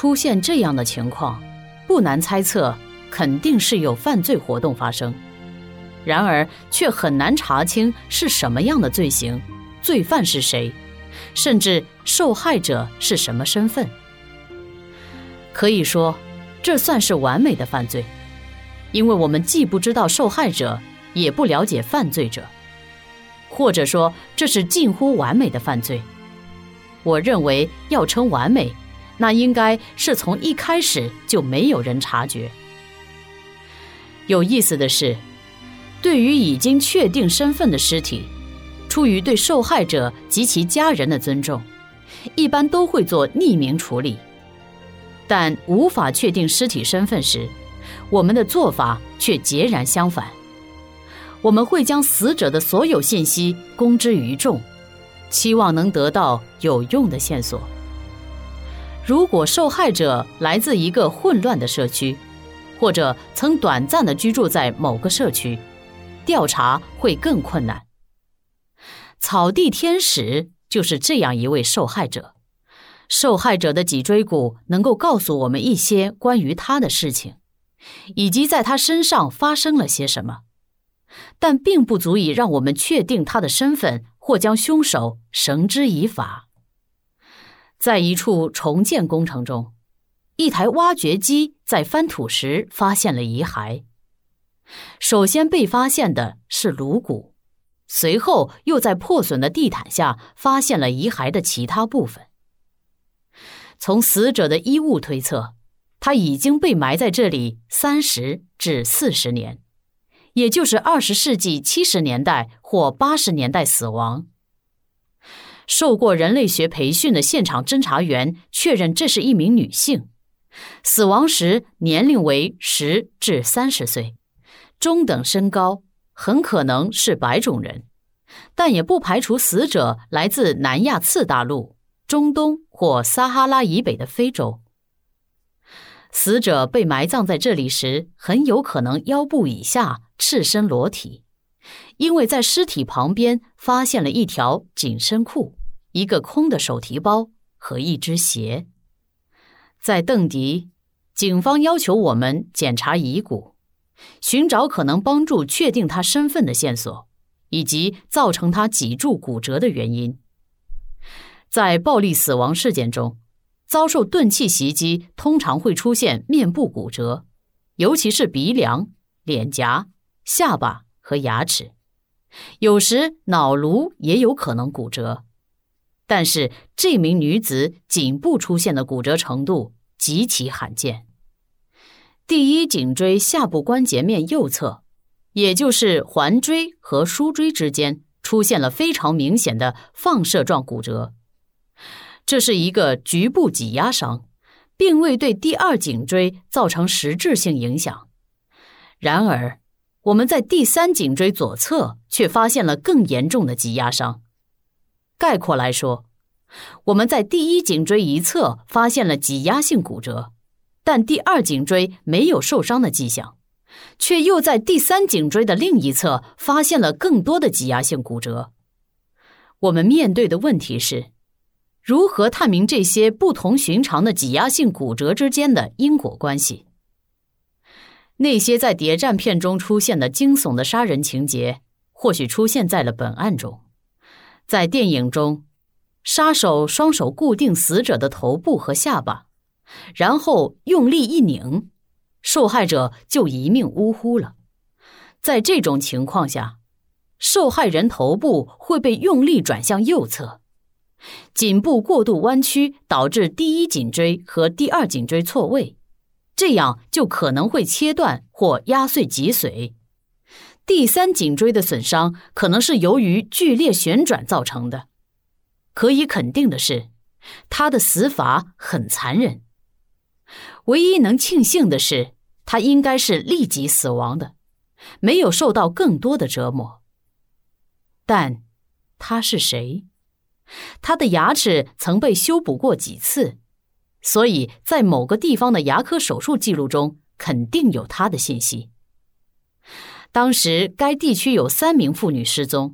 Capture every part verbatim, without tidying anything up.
出现这样的情况，不难猜测肯定是有犯罪活动发生，然而却很难查清是什么样的罪行，罪犯是谁，甚至受害者是什么身份。可以说，这算是完美的犯罪，因为我们既不知道受害者，也不了解犯罪者，或者说这是近乎完美的犯罪。我认为要称完美，那应该是从一开始就没有人察觉。有意思的是，对于已经确定身份的尸体，出于对受害者及其家人的尊重，一般都会做匿名处理。但无法确定尸体身份时，我们的做法却截然相反。我们会将死者的所有信息公之于众，期望能得到有用的线索。如果受害者来自一个混乱的社区，或者曾短暂地居住在某个社区，调查会更困难。草地天使就是这样一位受害者，受害者的脊椎骨能够告诉我们一些关于他的事情，以及在他身上发生了些什么，但并不足以让我们确定他的身份或将凶手绳之以法。在一处重建工程中，一台挖掘机在翻土时发现了遗骸。首先被发现的是颅骨，随后又在破损的地毯下发现了遗骸的其他部分。从死者的衣物推测，他已经被埋在这里三十至四十年，也就是二十世纪七十年代或八十年代死亡。受过人类学培训的现场侦查员确认这是一名女性，死亡时年龄为十至三十岁，中等身高，很可能是白种人，但也不排除死者来自南亚次大陆、中东或撒哈拉以北的非洲。死者被埋葬在这里时，很有可能腰部以下赤身裸体，因为在尸体旁边发现了一条紧身裤、一个空的手提包和一只鞋。在邓迪，警方要求我们检查遗骨，寻找可能帮助确定他身份的线索，以及造成他脊柱骨折的原因。在暴力死亡事件中，遭受钝器袭击通常会出现面部骨折，尤其是鼻梁、脸颊、下巴和牙齿，有时脑颅也有可能骨折。但是这名女子颈部出现的骨折程度极其罕见。第一颈椎下部关节面右侧，也就是环椎和枢椎之间，出现了非常明显的放射状骨折。这是一个局部挤压伤，并未对第二颈椎造成实质性影响。然而，我们在第三颈椎左侧却发现了更严重的挤压伤。概括来说，我们在第一颈椎一侧发现了挤压性骨折，但第二颈椎没有受伤的迹象，却又在第三颈椎的另一侧发现了更多的挤压性骨折。我们面对的问题是，如何探明这些不同寻常的挤压性骨折之间的因果关系？那些在谍战片中出现的惊悚的杀人情节，或许出现在了本案中。在电影中，杀手双手固定死者的头部和下巴，然后用力一拧，受害者就一命呜呼了。在这种情况下，受害人头部会被用力转向右侧，颈部过度弯曲导致第一颈椎和第二颈椎错位，这样就可能会切断或压碎脊髓。第三颈椎的损伤可能是由于剧烈旋转造成的。可以肯定的是，他的死法很残忍。唯一能庆幸的是，他应该是立即死亡的，没有受到更多的折磨。但他是谁？他的牙齿曾被修补过几次，所以在某个地方的牙科手术记录中肯定有他的信息。当时该地区有三名妇女失踪，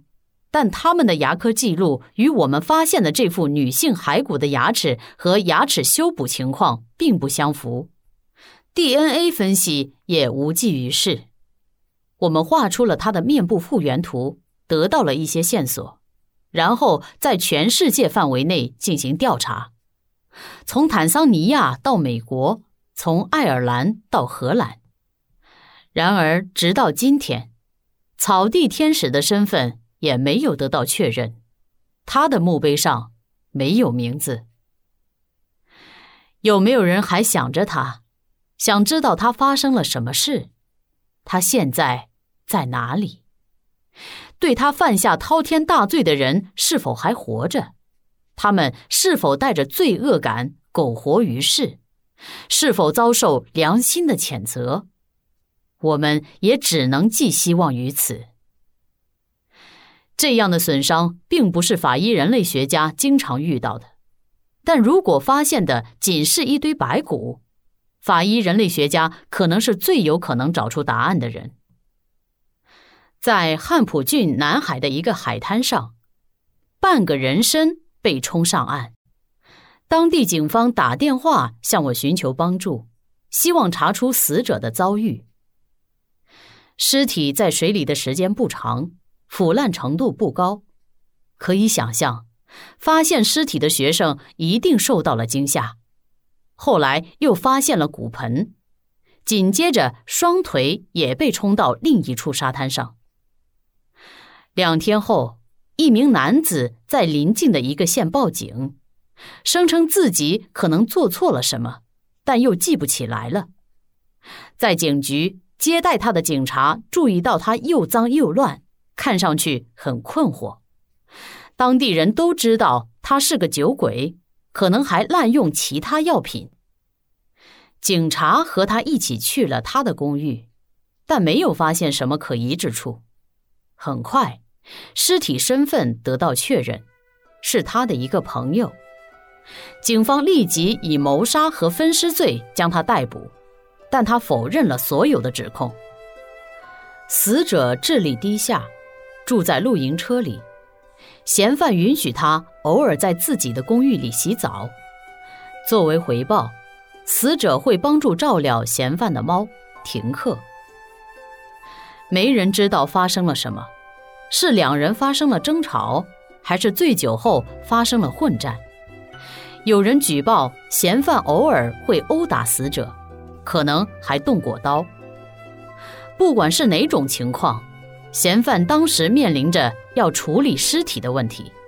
但他们的牙科记录与我们发现的这副女性骸骨的牙齿和牙齿修补情况并不相符， D N A 分析也无济于事。我们画出了她的面部复原图，得到了一些线索，然后在全世界范围内进行调查，从坦桑尼亚到美国，从爱尔兰到荷兰。然而直到今天，草地天使的身份也没有得到确认，他的墓碑上没有名字。有没有人还想着他，想知道他发生了什么事？他现在在哪里？对他犯下滔天大罪的人是否还活着？他们是否带着罪恶感苟活于世？是否遭受良心的谴责？我们也只能寄希望于此。这样的损伤并不是法医人类学家经常遇到的，但如果发现的仅是一堆白骨，法医人类学家可能是最有可能找出答案的人。在汉普郡南海的一个海滩上，半个人身被冲上岸。当地警方打电话向我寻求帮助，希望查出死者的遭遇。尸体在水里的时间不长，腐烂程度不高，可以想象，发现尸体的学生一定受到了惊吓。后来又发现了骨盆，紧接着双腿也被冲到另一处沙滩上。两天后，一名男子在邻近的一个县报警，声称自己可能做错了什么，但又记不起来了。在警局，接待他的警察注意到他又脏又乱，看上去很困惑。当地人都知道他是个酒鬼，可能还滥用其他药品。警察和他一起去了他的公寓，但没有发现什么可疑之处。很快，尸体身份得到确认，是他的一个朋友。警方立即以谋杀和分尸罪将他逮捕，但他否认了所有的指控。死者智力低下，住在露营车里，嫌犯允许他偶尔在自己的公寓里洗澡。作为回报，死者会帮助照料嫌犯的猫停克。没人知道发生了什么，是两人发生了争吵，还是醉酒后发生了混战。有人举报嫌犯偶尔会殴打死者，可能还动过刀。不管是哪种情况，嫌犯当时面临着要处理尸体的问题。